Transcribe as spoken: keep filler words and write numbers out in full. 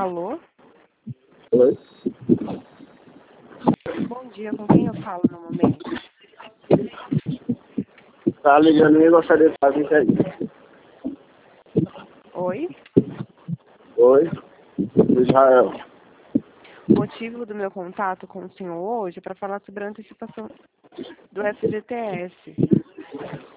Alô? Oi? Bom dia, com quem eu falo no momento? Tá ligando e gostaria de fazer isso aí. Oi? Oi? Israel. O motivo do meu contato com o senhor hoje é para falar sobre a antecipação do F G T S.